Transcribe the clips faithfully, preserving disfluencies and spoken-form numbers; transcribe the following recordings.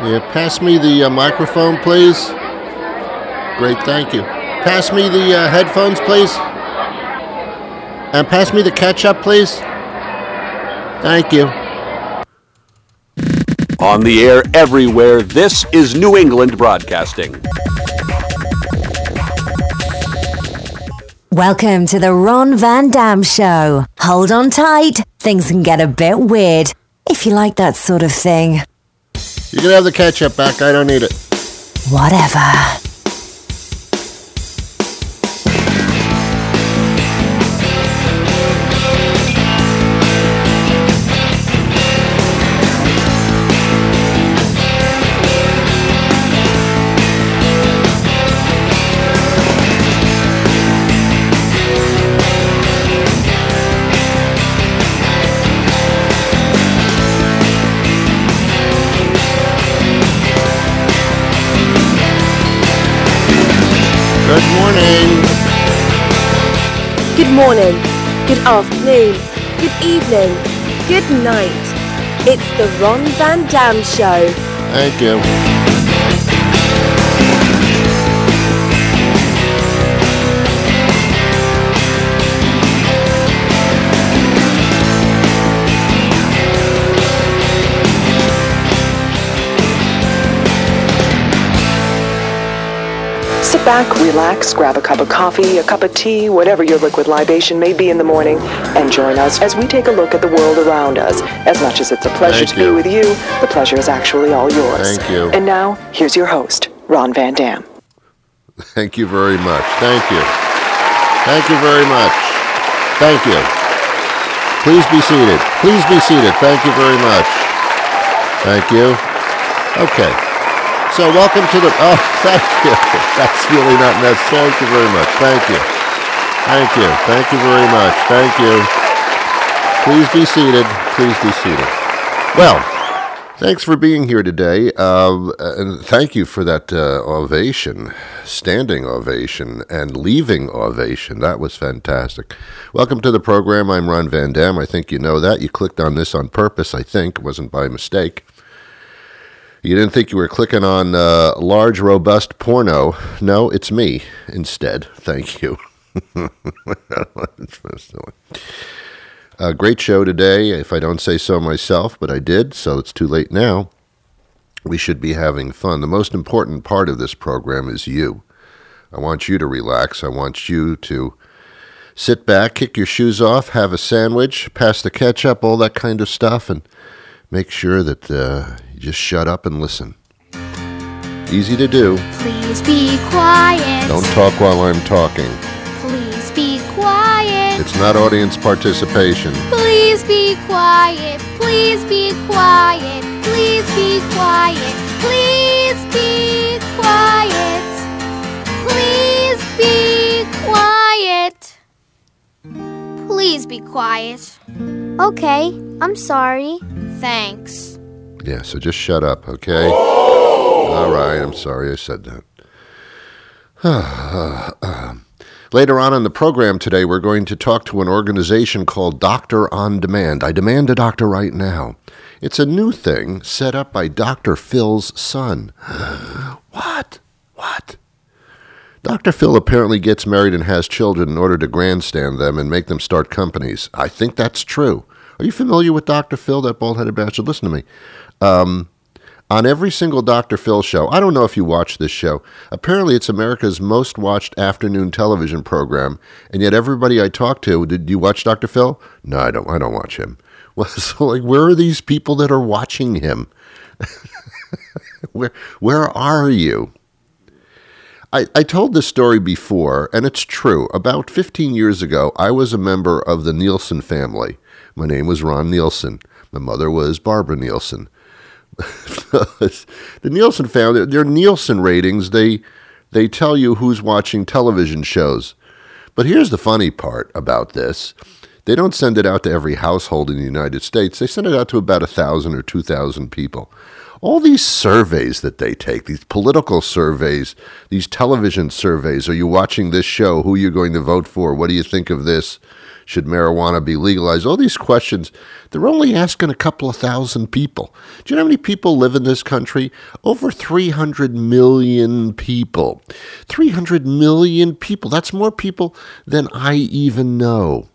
Yeah, pass me the uh, microphone, please. Great, thank you. Pass me the uh, headphones, please. And pass me the ketchup, please. Thank you. On the air everywhere, this is New England Broadcasting. Welcome to the Ron Van Dam Show. Hold on tight. Things can get a bit weird, if you like that sort of thing. You can have the ketchup back. I don't need it. Whatever. Good morning. Good morning, good afternoon, good evening, good night. It's the Ron Van Dam Show. Thank you. Sit back, relax, grab a cup of coffee, a cup of tea, whatever your liquid libation may be in the morning, and join us as we take a look at the world around us. As much as it's a pleasure Thank to you. be with you, the pleasure is actually all yours. Thank you. And now, here's your host, Ron Van Dam. Thank you very much. Thank you. Thank you very much. Thank you. Please be seated. Please be seated. Thank you very much. Thank you. Okay. So welcome to the, oh, thank you. That's really not necessary. Thank you very much. Thank you. Thank you. Thank you very much. Thank you. Please be seated. Please be seated. Well, thanks for being here today. Uh, and thank you for that uh, ovation, standing ovation, and leaving ovation. That was fantastic. Welcome to the program. I'm Ron Van Dam. I think you know that. You clicked on this on purpose, I think. It wasn't by mistake. You didn't think you were clicking on uh, large, robust porno. No, it's me instead. Thank you. A great show today, if I don't say so myself, but I did, so it's too late now. We should be having fun. The most important part of this program is you. I want you to relax. I want you to sit back, kick your shoes off, have a sandwich, pass the ketchup, all that kind of stuff, and make sure that uh, you just shut up and listen. Easy to do. Please be quiet. Don't talk while I'm talking. Please be quiet. It's not audience participation. Please be quiet. Please be quiet. Please be quiet. Please be quiet. Please be quiet. Please be quiet. Okay, I'm sorry. Thanks. Yeah, so just shut up, okay? All right, I'm sorry I said that. Later on in the program today, we're going to talk to an organization called Doctor on Demand. I demand a doctor right now. It's a new thing set up by Doctor Phil's son. What? What? Doctor Phil apparently gets married and has children in order to grandstand them and make them start companies. I think that's true. Are you familiar with Doctor Phil, that bald-headed bastard? Listen to me. Um, on every single Doctor Phil show, I don't know if you watch this show, apparently it's America's most watched afternoon television program, and yet everybody I talk to, did you watch Doctor Phil? No, I don't. I don't watch him. Well, so like, where are these people that are watching him? where, where are you? I, I told this story before, and it's true. About fifteen years ago, I was a member of the Nielsen family. My name was Ron Nielsen. My mother was Barbara Nielsen. The Nielsen family, their Nielsen ratings, they they tell you who's watching television shows. But here's the funny part about this. They don't send it out to every household in the United States. They send it out to about one thousand or two thousand people. all these surveys that they take, these political surveys, these television surveys. Are you watching this show? Who are you going to vote for? What do you think of this? Should marijuana be legalized? All these questions, they're only asking a couple of thousand people. Do you know how many people live in this country? Over three hundred million people. three hundred million people. That's more people than I even know.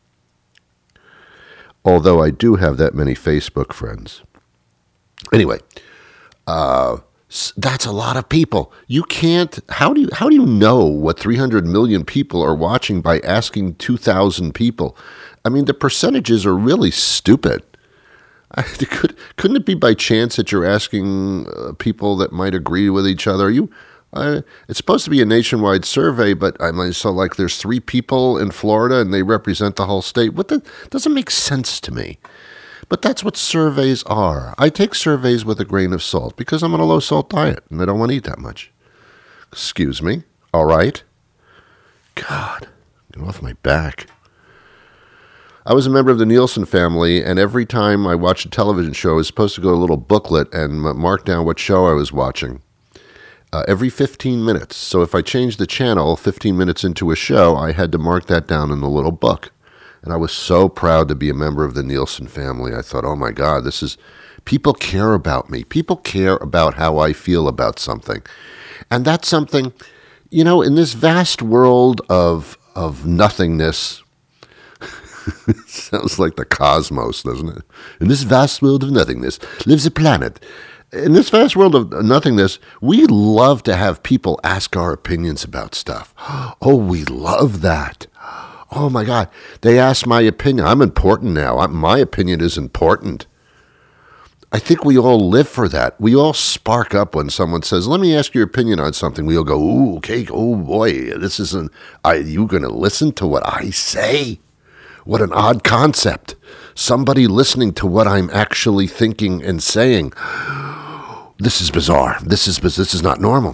Although I do have that many Facebook friends. Anyway, uh, that's a lot of people. You can't, how do you, how do you know what three hundred million people are watching by asking two thousand people? I mean, the percentages are really stupid. I, could, couldn't it be by chance that you're asking uh, people that might agree with each other? You, uh, it's supposed to be a nationwide survey, but I mean, so like there's three people in Florida and they represent the whole state. What the, doesn't make sense to me. But that's what surveys are. I take surveys with a grain of salt because I'm on a low-salt diet and I don't want to eat that much. Excuse me. All right. God, get off my back. I was a member of the Nielsen family, and every time I watched a television show, I was supposed to go to a little booklet and mark down what show I was watching. Uh, every fifteen minutes. So if I changed the channel fifteen minutes into a show, I had to mark that down in the little book. And I was so proud to be a member of the Nielsen family. I thought, oh my God, this is, people care about me. People care about how I feel about something. And that's something, you know, in this vast world of of nothingness, it sounds like the cosmos, doesn't it? In this vast world of nothingness lives a planet. In this vast world of nothingness, we love to have people ask our opinions about stuff. Oh, we love that. Oh, my God. They asked my opinion. I'm important now. I, my opinion is important. I think we all live for that. We all spark up when someone says, let me ask your opinion on something. We all go, ooh, okay, oh, boy, this isn't, are you going to listen to what I say? What an odd concept. Somebody listening to what I'm actually thinking and saying. This is bizarre. This is this is not normal.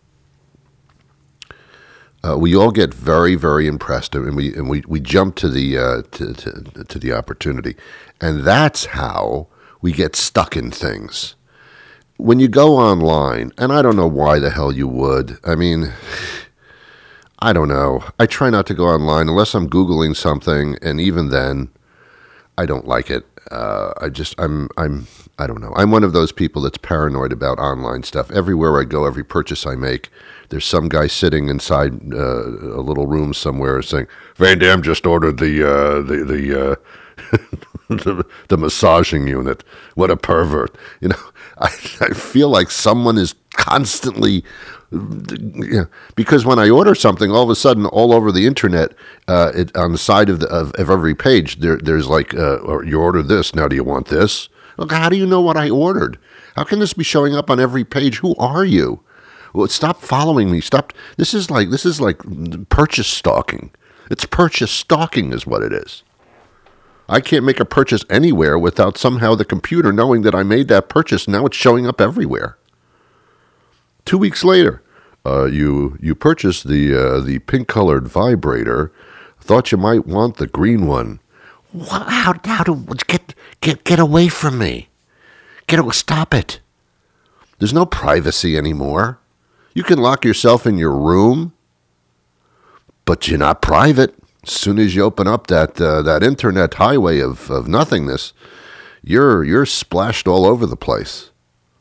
Uh, we all get very, very impressed, and we and we, we jump to the uh, to, to to the opportunity, and that's how we get stuck in things. When you go online, and I don't know why the hell you would. I mean, I don't know. I try not to go online unless I'm Googling something, and even then, I don't like it. Uh, I just I'm I'm I don't know. I'm one of those people that's paranoid about online stuff. Everywhere I go, every purchase I make, there's some guy sitting inside uh, a little room somewhere saying, "Van Damme just ordered the uh, the the, uh, the the massaging unit. What a pervert!" You know, I I feel like someone is constantly. Yeah, because when I order something, all of a sudden, all over the internet, uh, it, on the side of, the, of, of every page, there, there's like, uh, or you ordered this. Now, do you want this? Look, how do you know what I ordered? How can this be showing up on every page? Who are you? Well, stop following me. Stop. This is like this is like purchase stalking. It's purchase stalking, is what it is. I can't make a purchase anywhere without somehow the computer knowing that I made that purchase. Now it's showing up everywhere. Two weeks later, uh, you you purchased the uh, the pink-colored vibrator. Thought you might want the green one. What, how how to get get get away from me? Get stop it! There's no privacy anymore. You can lock yourself in your room, but you're not private. As soon as you open up that uh, that internet highway of, of nothingness, you're you're splashed all over the place.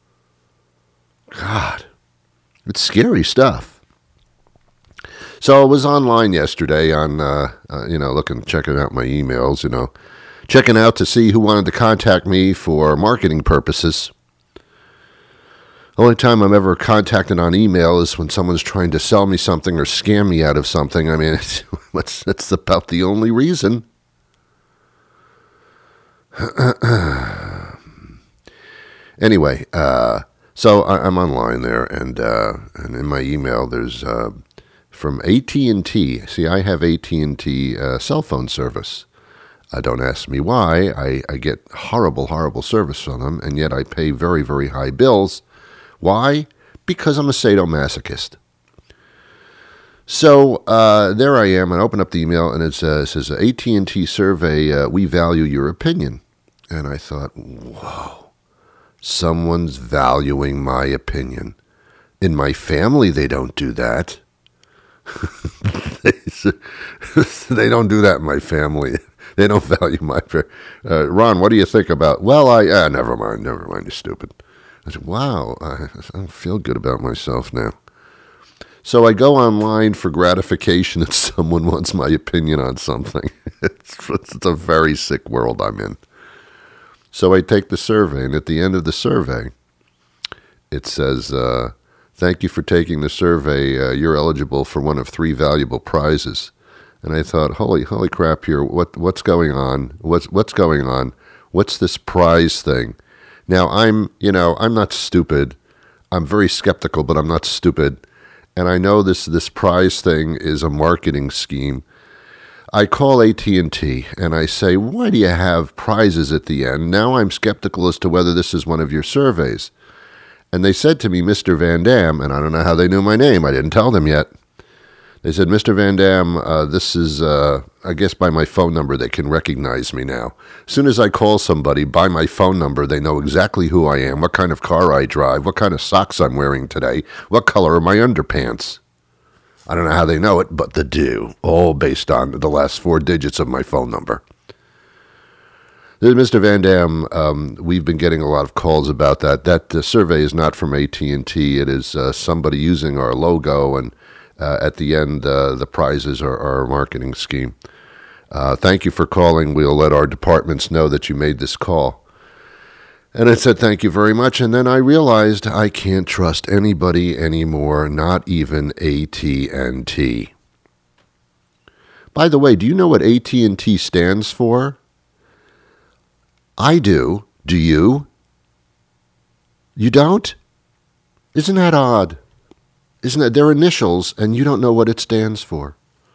God. It's scary stuff. So I was online yesterday on, uh, uh, you know, looking, checking out my emails, you know, checking out to see who wanted to contact me for marketing purposes. The only time I'm ever contacted on email is when someone's trying to sell me something or scam me out of something. I mean, it's, it's, it's about the only reason. Anyway, uh... So I'm online there, and uh, and in my email there's uh, from A T and T. See, I have A T and T uh, cell phone service. Uh, don't ask me why. I, I get horrible, horrible service from them, and yet I pay very, very high bills. Why? Because I'm a sadomasochist. So uh, there I am, and I open up the email, and it, uh, it says, A T and T survey, uh, we value your opinion. And I thought, whoa. someone's valuing my opinion. In my family, they don't do that. They don't do that in my family. They don't value my... Uh, Ron, what do you think about... Well, I... Uh, never mind, never mind, you're stupid. I said, wow, I, I feel good about myself now. So I go online for gratification that someone wants my opinion on something. It's, it's a very sick world I'm in. So I take the survey, and at the end of the survey, it says, uh, thank you for taking the survey. Uh, you're eligible for one of three valuable prizes. And I thought, holy, holy crap here. What, what's going on? What's, what's going on? What's this prize thing? Now, I'm, you know, I'm not stupid. I'm very skeptical, but I'm not stupid. And I know this, this prize thing is a marketing scheme. I call A T and T and I say, why do you have prizes at the end? Now I'm skeptical as to whether this is one of your surveys. And they said to me, Mister Van Dam, and I don't know how they knew my name. I didn't tell them yet. They said, Mister Van Dam, uh, this is, uh, I guess by my phone number, they can recognize me now. As soon as I call somebody by my phone number, they know exactly who I am, what kind of car I drive, what kind of socks I'm wearing today, what color are my underpants. I don't know how they know it, but they do, all based on the last four digits of my phone number. Mister Van Dam, um, we've been getting a lot of calls about that. That uh, survey is not from A T and T. It is uh, somebody using our logo, and uh, at the end, uh, the prizes are our marketing scheme. Uh, thank you for calling. We'll let our departments know that you made this call. And I said, thank you very much. And then I realized I can't trust anybody anymore, not even A T and T. By the way, do you know what A T and T stands for? I do. Do you? You don't? Isn't that odd? Isn't that their initials and you don't know what it stands for?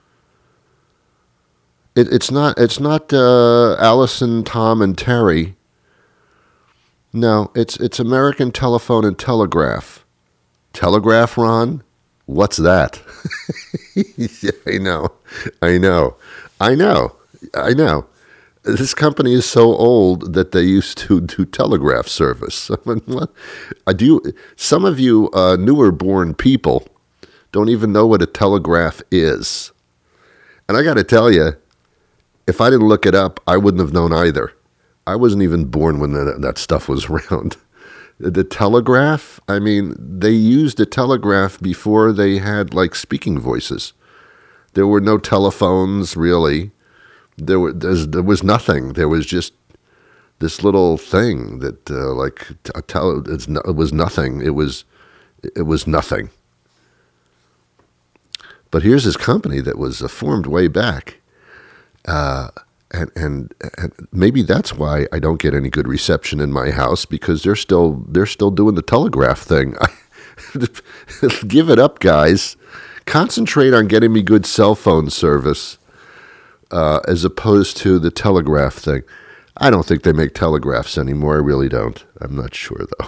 It, it's not, it's not uh, Allison, Tom, and Terry. No, it's it's American Telephone and Telegraph. Telegraph, Ron? What's that? Yeah, I know. I know. I know. I know. This company is so old that they used to do telegraph service. I mean, what? I do. Some of you uh, newer-born people don't even know what a telegraph is. And I got to tell you, if I didn't look it up, I wouldn't have known either. I wasn't even born when that, that stuff was around. The telegraph, I mean, they used the telegraph before they had, like, speaking voices. There were no telephones, really. There, were, there was nothing. There was just this little thing that, uh, like, a tele, it's no, it was nothing. It was, it was nothing. But here's this company that was uh, formed way back. Uh And, and and maybe that's why I don't get any good reception in my house, because they're still they're still doing the telegraph thing. Give it up, guys. Concentrate on getting me good cell phone service uh, as opposed to the telegraph thing. I don't think they make telegraphs anymore. I really don't. I'm not sure, though.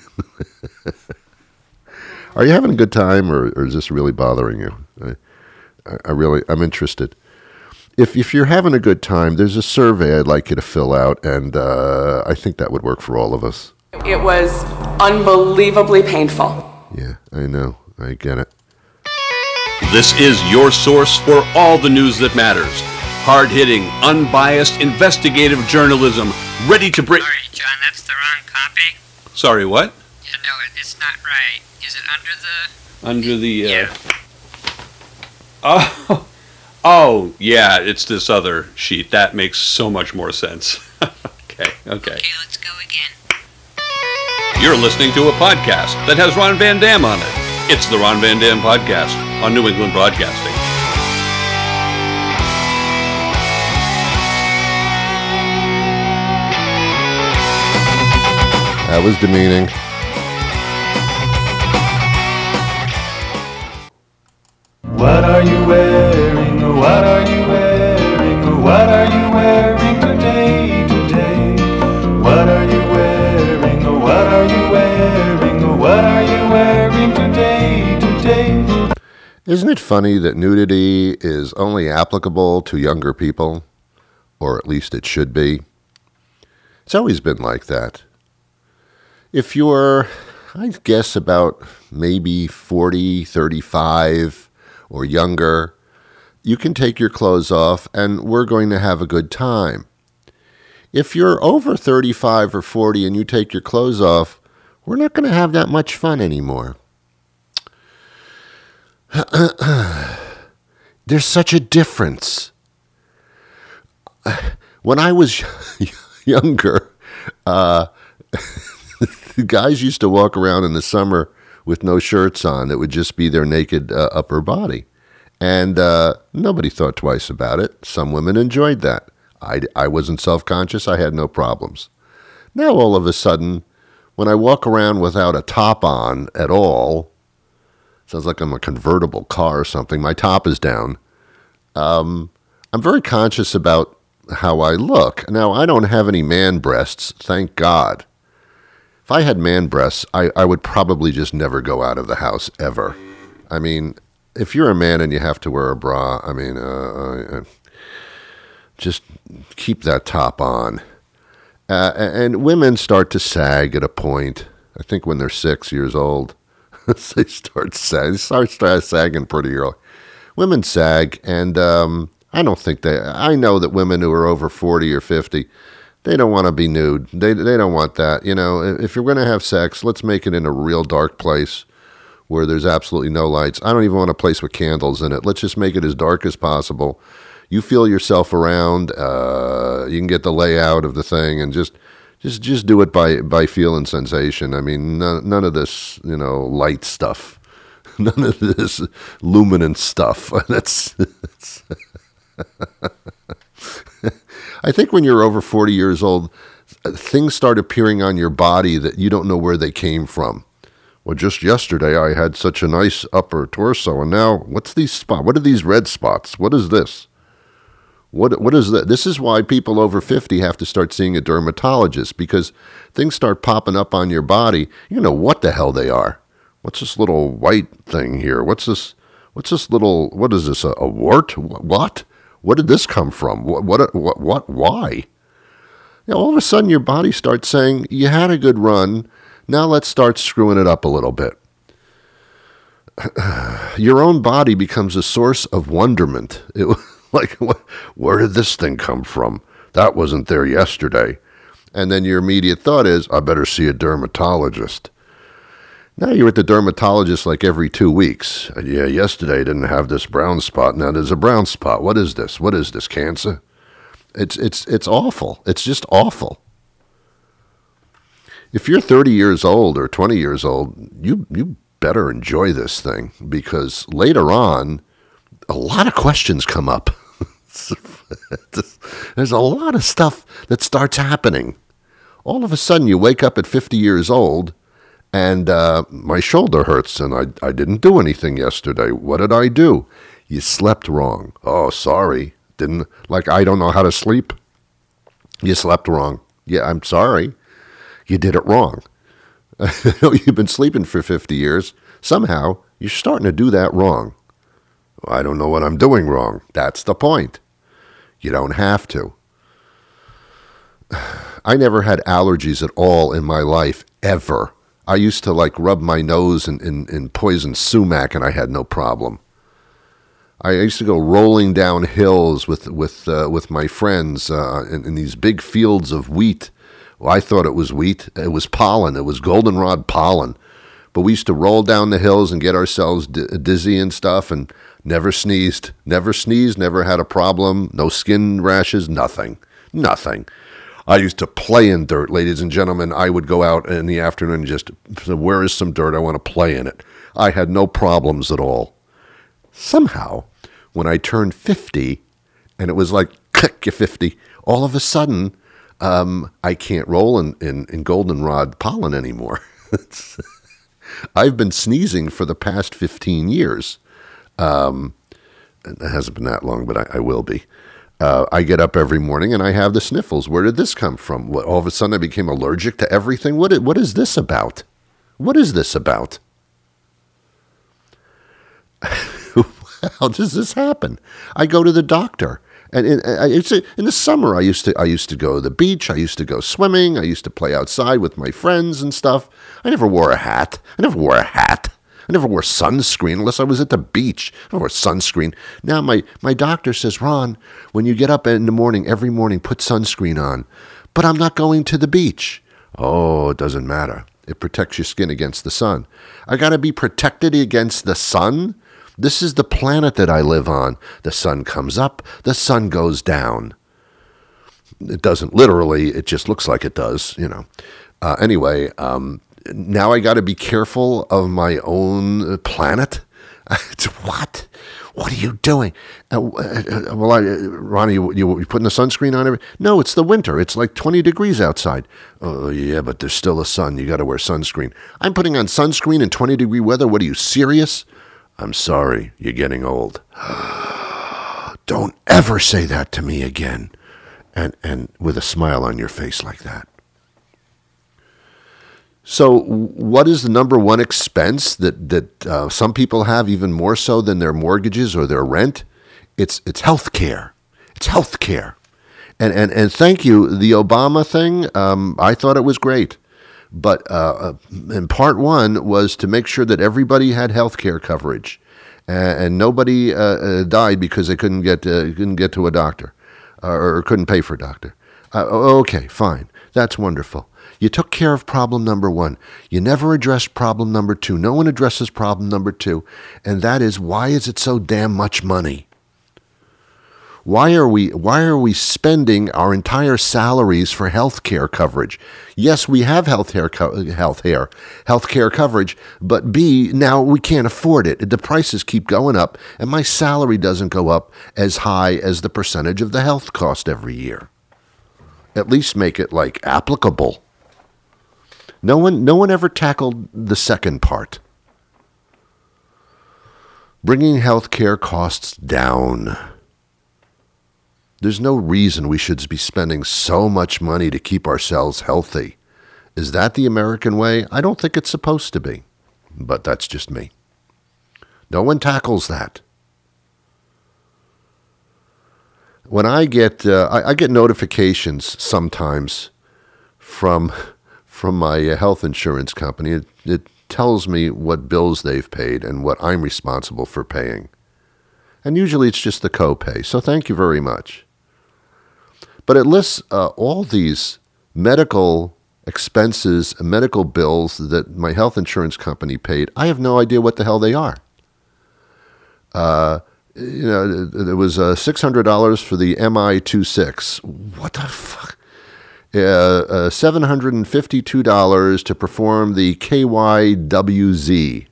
Are you having a good time, or, or is this really bothering you? I, I really, I'm interested. If if you're having a good time, there's a survey I'd like you to fill out, and uh, I think that would work for all of us. It was unbelievably painful. Yeah, I know. I get it. This is your source for all the news that matters. Hard-hitting, unbiased, investigative journalism, ready to bring... Sorry, John, that's the wrong copy. Sorry, what? Yeah, no, it, it's not right. Is it under the... Under the... Uh... Yeah. Oh... Oh, yeah, it's this other sheet. That makes so much more sense. okay, okay. Okay, let's go again. You're listening to a podcast that has Ron Van Dam on it. It's the Ron Van Dam Podcast on New England Broadcasting. That was demeaning. What are you wearing? What are you wearing? What are you wearing today, today? What are you wearing? What are you wearing? What are you wearing today, today? Isn't it funny that nudity is only applicable to younger people? Or at least it should be. It's always been like that. If you're, I guess, about maybe forty, thirty-five or younger, you can take your clothes off and we're going to have a good time. If you're over thirty-five or forty and you take your clothes off, we're not going to have that much fun anymore. There's such a difference. When I was younger, uh, the guys used to walk around in the summer with no shirts on. It would just be their naked uh, upper body. And uh, nobody thought twice about it. Some women enjoyed that. I, I wasn't self-conscious. I had no problems. Now, all of a sudden, when I walk around without a top on at all, sounds like I'm a convertible car or something, my top is down, um, I'm very conscious about how I look. Now, I don't have any man breasts, thank God. If I had man breasts, I, I would probably just never go out of the house, ever. I mean, if you're a man and you have to wear a bra, I mean, uh, uh, just keep that top on. Uh, and women start to sag at a point. I think when they're six years old, they start sag. They start, start sagging pretty early. Women sag, and um, I don't think they. I know that women who are over forty or fifty, they don't want to be nude. They they don't want that. You know, if you're going to have sex, let's make it in a real dark place where there's absolutely no lights. I don't even want a place with candles in it. Let's just make it as dark as possible. You feel yourself around. Uh, you can get the layout of the thing, and just, just, just do it by by feel and sensation. I mean, none, none of this, you know, light stuff, none of this luminance stuff. That's. that's I think when you're over forty years old, things start appearing on your body that you don't know where they came from. Well, just yesterday I had such a nice upper torso, and now what's these spots? What are these red spots? What is this? What what is that? This is why people over fifty have to start seeing a dermatologist, because things start popping up on your body. You know what the hell they are. What's this little white thing here? What's this? What's this little? What is this? A, a wart? What? What did this come from? What? What? What? what why? You know, all of a sudden, your body starts saying, "You had a good run. Now let's start screwing it up a little bit." Your own body becomes a source of wonderment. It Like, what, where did this thing come from? That wasn't there yesterday. And then your immediate thought is, I better see a dermatologist. Now you're at the dermatologist like every two weeks. And yeah, yesterday I didn't have this brown spot. Now there's a brown spot. What is this? What is this, cancer? It's it's it's awful. It's just awful. If you're thirty years old or twenty years old, you you better enjoy this thing, because later on, a lot of questions come up. There's a lot of stuff that starts happening. All of a sudden, you wake up at fifty years old, and uh, my shoulder hurts, and I, I didn't do anything yesterday. What did I do? You slept wrong. Oh, sorry. Didn't, like, I don't know how to sleep. You slept wrong. Yeah, I'm sorry. You did it wrong. You've been sleeping for fifty years. Somehow, you're starting to do that wrong. I don't know what I'm doing wrong. That's the point. You don't have to. I never had allergies at all in my life, ever. I used to, like, rub my nose in, in, in poison sumac, and I had no problem. I used to go rolling down hills with with uh, with my friends uh, in, in these big fields of wheat. Well, I thought it was wheat. It was pollen. It was goldenrod pollen. But we used to roll down the hills and get ourselves d- dizzy and stuff, and never sneezed. Never sneezed, never had a problem. No skin rashes, nothing. Nothing. I used to play in dirt, ladies and gentlemen. I would go out in the afternoon and just, where is some dirt? I want to play in it. I had no problems at all. Somehow, when I turned fifty, and it was like, click, you're fifty, all of a sudden, um, I can't roll in, in, in goldenrod pollen anymore. I've been sneezing for the past fifteen years. Um, it hasn't been that long, but I, I will be. Uh, I get up every morning and I have the sniffles. Where did this come from? What, all of a sudden I became allergic to everything? What, what is this about? What is this about? How does this happen? I go to the doctor. And in, it's in the summer, I used to I used to go to the beach. I used to go swimming. I used to play outside with my friends and stuff. I never wore a hat. I never wore a hat. I never wore sunscreen unless I was at the beach. I never wore sunscreen. Now my, my doctor says, Ron, when you get up in the morning, every morning, put sunscreen on. But I'm not going to the beach. Oh, it doesn't matter. It protects your skin against the sun. I got to be protected against the sun? This is the planet that I live on. The sun comes up, the sun goes down. It doesn't literally, it just looks like it does, you know. Uh, anyway, um, now I got to be careful of my own planet. What? What are you doing? Uh, uh, well, I, uh, Ronnie, you, you, you putting the sunscreen on every? No, it's the winter. It's like twenty degrees outside. Oh, yeah, but there's still a sun. You got to wear sunscreen. I'm putting on sunscreen in twenty degree weather. What are you, serious? I'm sorry. You're getting old. Don't ever say that to me again. And, and with a smile on your face like that. So what is the number one expense that, that uh, some people have even more so than their mortgages or their rent? It's it's health care. It's health care. And, and, and thank you, the Obama thing, um, I thought it was great. But uh, in part one was to make sure that everybody had health care coverage. And, and nobody uh, uh, died because they couldn't get, uh, couldn't get to a doctor uh, or couldn't pay for a doctor. Uh, okay, fine. That's wonderful. You took care of problem number one. You never addressed problem number two. No one addresses problem number two. And that is, why is it so damn much money? Why are we why are we spending our entire salaries for health care coverage? Yes, we have health care, health care, health care coverage, but B, now we can't afford it. The prices keep going up, and my salary doesn't go up as high as the percentage of the health cost every year. At least make it, like, applicable. No one, no one ever tackled the second part. Bringing healthcare costs down. There's no reason we should be spending so much money to keep ourselves healthy. Is that the American way? I don't think it's supposed to be, but that's just me. No one tackles that. When I get, uh, I, I get notifications sometimes from... from my health insurance company. It, it tells me what bills they've paid and what I'm responsible for paying. And usually it's just the copay, so thank you very much. But it lists uh, all these medical expenses and medical bills that my health insurance company paid. I have no idea what the hell they are. Uh, you know, there was uh, six hundred dollars for the M I twenty-six. What the fuck? Uh, uh, seven hundred fifty-two dollars to perform the K Y W Z.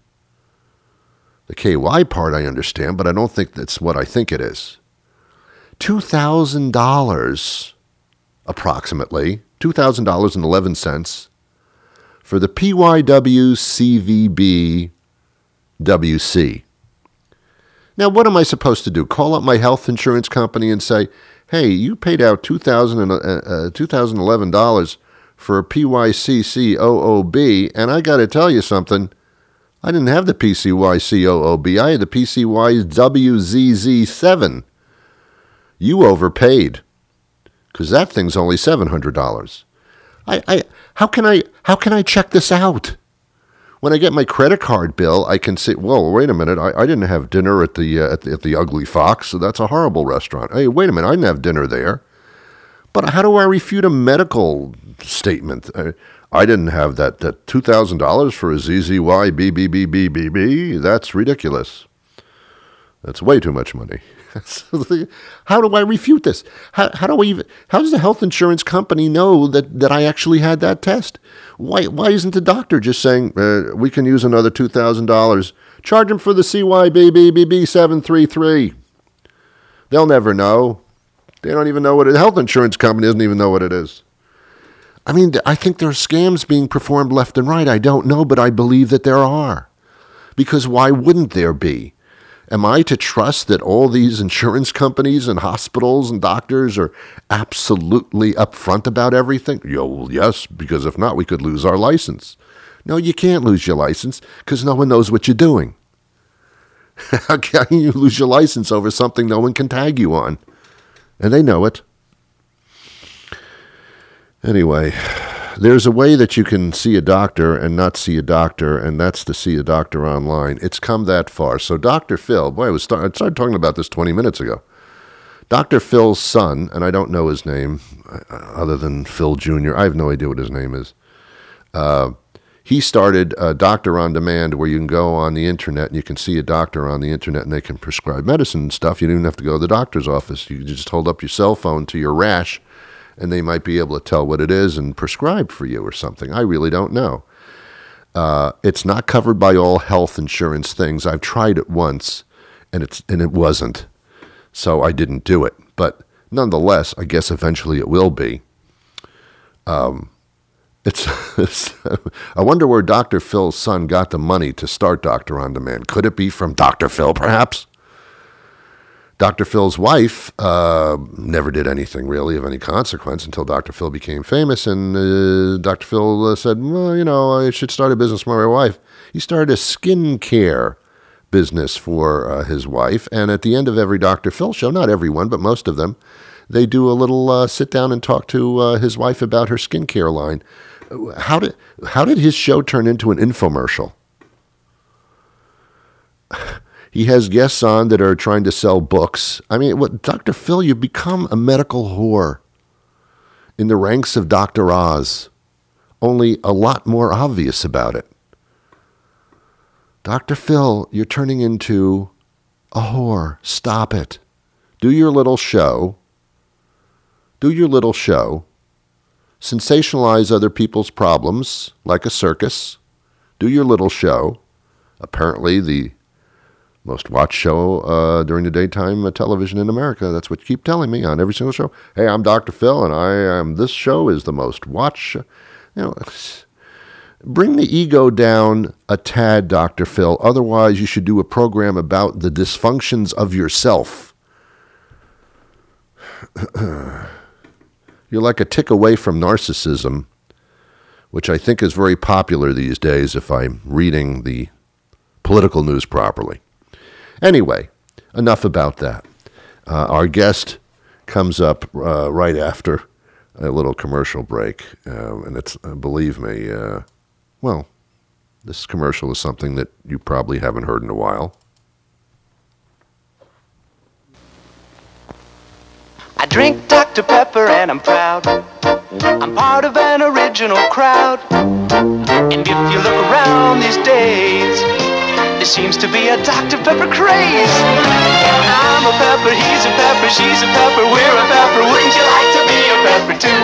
The K Y part I understand, but I don't think that's what I think it is. two thousand dollars approximately, two thousand dollars and eleven cents for the P Y W C V B W C. Now, what am I supposed to do? Call up my health insurance company and say, hey, you paid out two thousand eleven dollars for a P Y C C O O B, and I got to tell you something. I didn't have the P C Y C O O B. I had the P C Y W Z Z seven. You overpaid, because that thing's only seven hundred dollars. I, I, how can I, how can I check this out? When I get my credit card bill, I can say, "Whoa, wait a minute! I, I didn't have dinner at the, uh, at the at the Ugly Fox. So that's a horrible restaurant. Hey, wait a minute! I didn't have dinner there." But how do I refute a medical statement? I, I didn't have that that two thousand dollars for a Z Z Y B B B B B B. That's ridiculous. That's way too much money. How do I refute this? How, how do I even? How does the health insurance company know that, that I actually had that test? Why why isn't the doctor just saying uh, we can use another two thousand dollars? Charge them for the C Y B B B B seven three three. They'll never know. They don't even know what it. The health insurance company doesn't even know what it is. I mean, I think there are scams being performed left and right. I don't know, but I believe that there are. Because why wouldn't there be? Am I to trust that all these insurance companies and hospitals and doctors are absolutely upfront about everything? Yo, well, yes, because if not, we could lose our license. No, you can't lose your license because no one knows what you're doing. How can you lose your license over something no one can tag you on? And they know it. Anyway, there's a way that you can see a doctor and not see a doctor, and that's to see a doctor online. It's come that far. So Doctor Phil, boy, I, was start, I started talking about this twenty minutes ago. Doctor Phil's son, and I don't know his name other than Phil Junior I have no idea what his name is. Uh, he started uh, Doctor on Demand, where you can go on the internet and you can see a doctor on the internet and they can prescribe medicine and stuff. You don't even have to go to the doctor's office. You just hold up your cell phone to your rash and they might be able to tell what it is and prescribe for you or something. I really don't know. Uh, it's not covered by all health insurance things. I've tried it once and it's and it wasn't. So I didn't do it. But nonetheless, I guess eventually it will be. Um, it's, it's I wonder where Doctor Phil's son got the money to start Doctor On Demand. Could it be from Doctor Phil, perhaps? Doctor Phil's wife uh, never did anything really of any consequence until Doctor Phil became famous. And uh, Doctor Phil uh, said, well, you know, I should start a business for my wife. He started a skin care business for uh, his wife, and at the end of every Doctor Phil show, not everyone, but most of them, they do a little uh, sit down and talk to uh, his wife about her skincare line. How did how did his show turn into an infomercial? He has guests on that are trying to sell books. I mean, what Doctor Phil, you've become a medical whore in the ranks of Doctor Oz, only a lot more obvious about it. Doctor Phil, you're turning into a whore. Stop it. Do your little show. Do your little show. Sensationalize other people's problems like a circus. Do your little show. Apparently the most watched show uh, during the daytime uh, television in America. That's what you keep telling me on every single show. Hey, I'm Doctor Phil, and I am. This show is the most watched. You know, bring the ego down a tad, Doctor Phil. Otherwise, you should do a program about the dysfunctions of yourself. You're like a tick away from narcissism, which I think is very popular these days if I'm reading the political news properly. Anyway, enough about that. Uh, our guest comes up uh, right after a little commercial break, uh, and it's, uh, believe me, uh, well, this commercial is something that you probably haven't heard in a while. I drink Doctor Pepper and I'm proud. I'm part of an original crowd. And if you look around these days, there seems to be a Doctor Pepper craze. I'm a pepper, he's a pepper, she's a pepper, we're a pepper. Wouldn't you like to be a pepper too?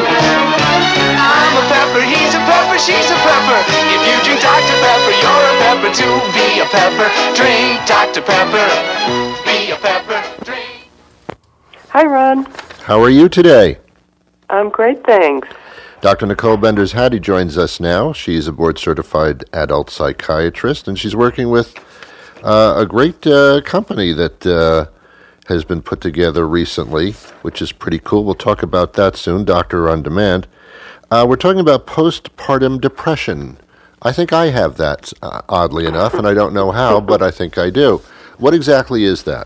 I'm a pepper, he's a pepper, she's a pepper. If you drink Doctor Pepper, you're a pepper too. Be a pepper, drink Doctor Pepper. Be a pepper, drink. Hi, Ron. How are you today? I'm great, thanks. Doctor Nicole Benders-Hattie joins us now. She's a board-certified adult psychiatrist, and she's working with uh, a great uh, company that uh, has been put together recently, which is pretty cool. We'll talk about that soon, Doctor On Demand. Uh, we're talking about postpartum depression. I think I have that, uh, oddly enough, and I don't know how, but I think I do. What exactly is that?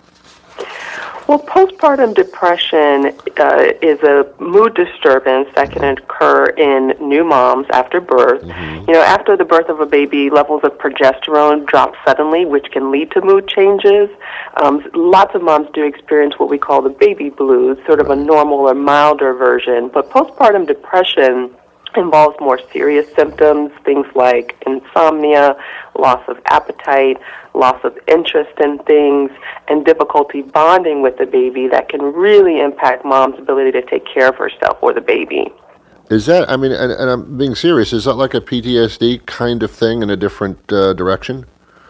Well, postpartum depression uh, is a mood disturbance that can occur in new moms after birth. Mm-hmm. You know, after the birth of a baby, levels of progesterone drop suddenly, which can lead to mood changes. Um, lots of moms do experience what we call the baby blues, sort of a normal or milder version. But postpartum depression involves more serious symptoms, things like insomnia, loss of appetite, loss of interest in things, and difficulty bonding with the baby that can really impact mom's ability to take care of herself or the baby. Is that, I mean, and, and I'm being serious, is that like a P T S D kind of thing in a different uh, direction?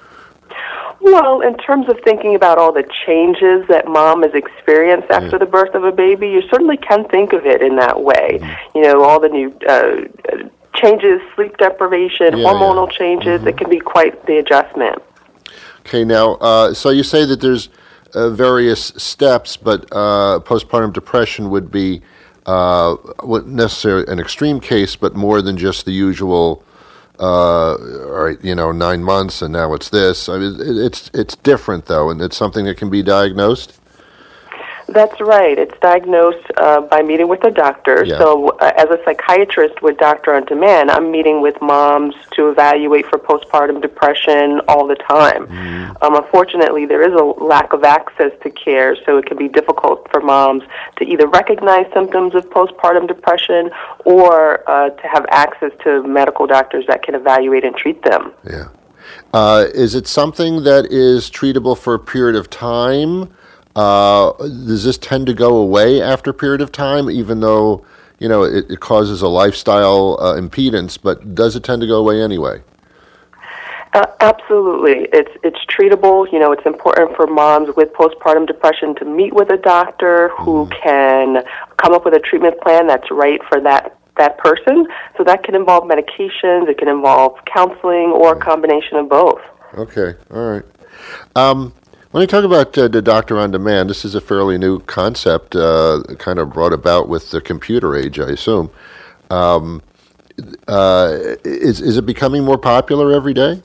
Well, in terms of thinking about all the changes that mom has experienced after yeah. the birth of a baby, you certainly can think of it in that way. Mm-hmm. You know, all the new uh, changes, sleep deprivation, yeah, hormonal yeah. changes, mm-hmm. it can be quite the adjustment. Okay, now, uh, so you say that there's uh, various steps, but uh, postpartum depression would be uh, not necessarily an extreme case, but more than just the usual Uh, all right, you know, nine months, and now it's this. I mean, it's it's different, though, and it's something that can be diagnosed? That's right. It's diagnosed uh, by meeting with a doctor. Yeah. So uh, as a psychiatrist with Doctor on Demand, I'm meeting with moms to evaluate for postpartum depression all the time. Mm-hmm. Um, unfortunately, there is a lack of access to care, so it can be difficult for moms to either recognize symptoms of postpartum depression or uh, to have access to medical doctors that can evaluate and treat them. Yeah. Uh, is it something that is treatable for a period of time? Uh, does this tend to go away after a period of time, even though, you know, it, it causes a lifestyle uh, impedance, but does it tend to go away anyway? Uh, absolutely. It's it's treatable. You know, it's important for moms with postpartum depression to meet with a doctor who mm-hmm. can come up with a treatment plan that's right for that that person. So that can involve medications, it can involve counseling, or a combination of both. Okay, all right. Um, when I talk about uh, the Doctor on Demand, this is a fairly new concept, uh, kind of brought about with the computer age, I assume. Um, uh, is is it becoming more popular every day?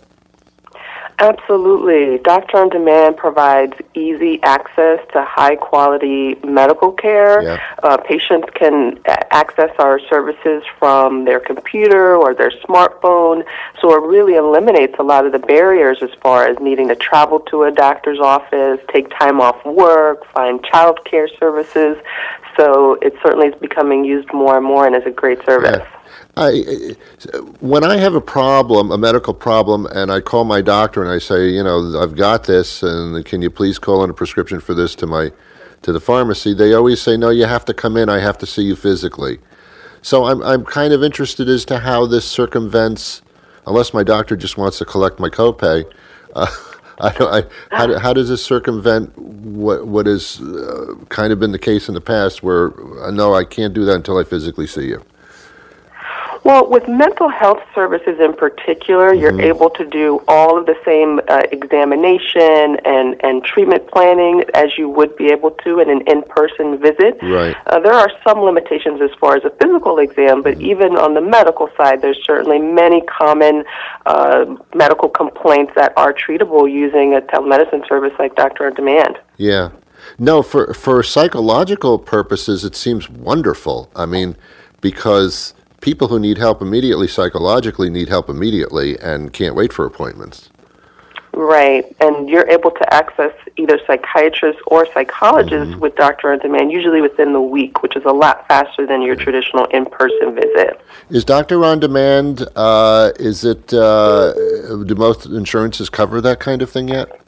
Absolutely. Doctor on Demand provides easy access to high-quality medical care. Yeah. Uh, patients can a- access our services from their computer or their smartphone, so it really eliminates a lot of the barriers as far as needing to travel to a doctor's office, take time off work, find child care services. So it certainly is becoming used more and more and is a great service. Yeah. I, when I have a problem, a medical problem, and I call my doctor and I say, you know, I've got this, and can you please call in a prescription for this to my to the pharmacy? They always say, no, you have to come in. I have to see you physically. So I'm I'm kind of interested as to how this circumvents, unless my doctor just wants to collect my copay. Uh, I don't. I, how, how does this circumvent what what has uh, kind of been the case in the past, where uh, no, I can't do that until I physically see you? Well, with mental health services in particular, mm-hmm. you're able to do all of the same uh, examination and, and treatment planning as you would be able to in an in-person visit. Right. Uh, there are some limitations as far as a physical exam, but mm-hmm. even on the medical side, there's certainly many common uh, medical complaints that are treatable using a telemedicine service like Doctor on Demand. Yeah. No, for, for psychological purposes, it seems wonderful. I mean, because people who need help immediately psychologically need help immediately and can't wait for appointments. Right, and you're able to access either psychiatrists or psychologists mm-hmm. with Doctor on Demand, usually within the week, which is a lot faster than your traditional in-person visit. Is Doctor on Demand, uh, is it, uh, do most insurances cover that kind of thing yet?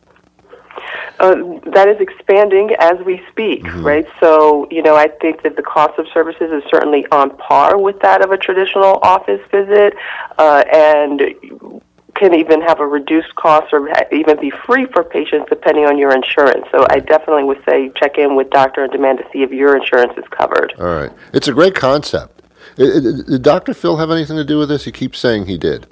Uh, that is expanding as we speak, mm-hmm. right? So, you know, I think that the cost of services is certainly on par with that of a traditional office visit, uh, and can even have a reduced cost or even be free for patients depending on your insurance. So I definitely would say check in with Doctor on Demand to see if your insurance is covered. All right. It's a great concept. Did Doctor Phil have anything to do with this? He keeps saying he did.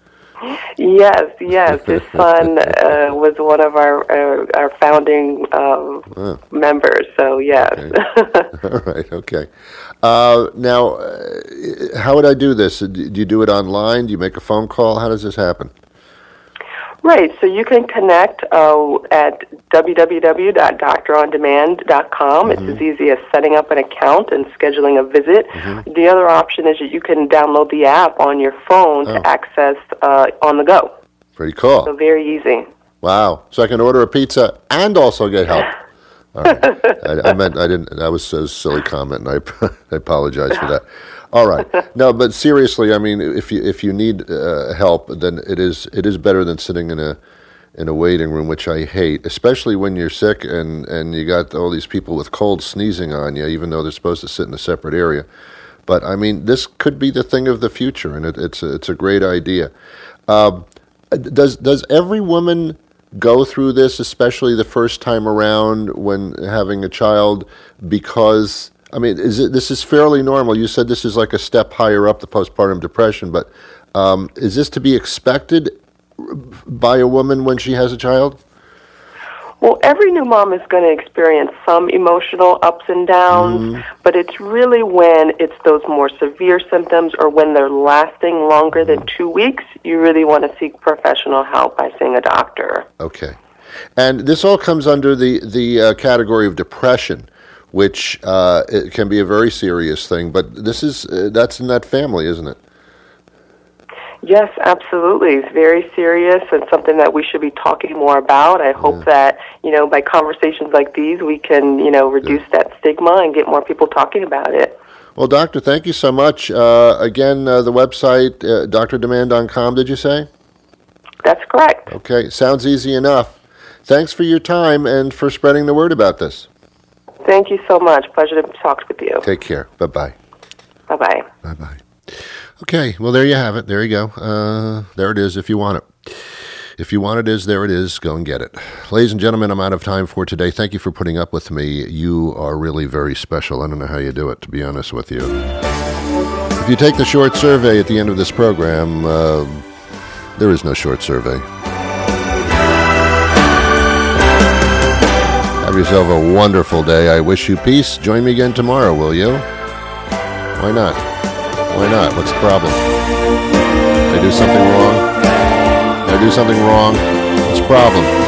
Yes, yes. His son uh, was one of our uh, our founding um, wow. members. So yes. Okay. All right. Okay. Uh, now, uh, how would I do this? Do you do it online? Do you make a phone call? How does this happen? Right. So you can connect uh, at w w w dot doctor on demand dot com. Mm-hmm. It's as easy as setting up an account and scheduling a visit. Mm-hmm. The other option is that you can download the app on your phone oh. to access uh, on the go. Pretty cool. So very easy. Wow. So I can order a pizza and also get help. All right. I, I meant I didn't. That was a silly comment, and I, I apologize for that. All right. No, but seriously, I mean, if you if you need uh, help, then it is it is better than sitting in a in a waiting room, which I hate, especially when you're sick and, and you got all these people with colds sneezing on you, even though they're supposed to sit in a separate area. But I mean, this could be the thing of the future, and it, it's a, it's a great idea. Uh, does does every woman go through this, especially the first time around when having a child, because I mean, is it, this is fairly normal. You said this is like a step higher up the postpartum depression, but um, is this to be expected by a woman when she has a child? Well, every new mom is going to experience some emotional ups and downs, mm. but it's really when it's those more severe symptoms or when they're lasting longer than two weeks, you really want to seek professional help by seeing a doctor. Okay. And this all comes under the, the uh, category of depression. which uh, it can be a very serious thing. But this is uh, that's in that family, isn't it? Yes, absolutely. It's very serious and something that we should be talking more about. I hope yeah. that, you know, by conversations like these, we can, you know, reduce yeah. that stigma and get more people talking about it. Well, Doctor, thank you so much. Uh, again, uh, the website, uh, d r demand dot com, did you say? That's correct. Okay, sounds easy enough. Thanks for your time and for spreading the word about this. Thank you so much. Pleasure to talk with you. Take care. Bye-bye. Bye-bye. Bye-bye. Okay, well, there you have it. There you go. Uh, there it is if you want it. If you want it is, there it is. Go and get it. Ladies and gentlemen, I'm out of time for today. Thank you for putting up with me. You are really very special. I don't know how you do it, to be honest with you. If you take the short survey at the end of this program, uh, there is no short survey. Have yourself a wonderful day. I wish you peace. Join me again tomorrow, will you? Why not? Why not? What's the problem? Did I do something wrong? Did I do something wrong? What's the problem?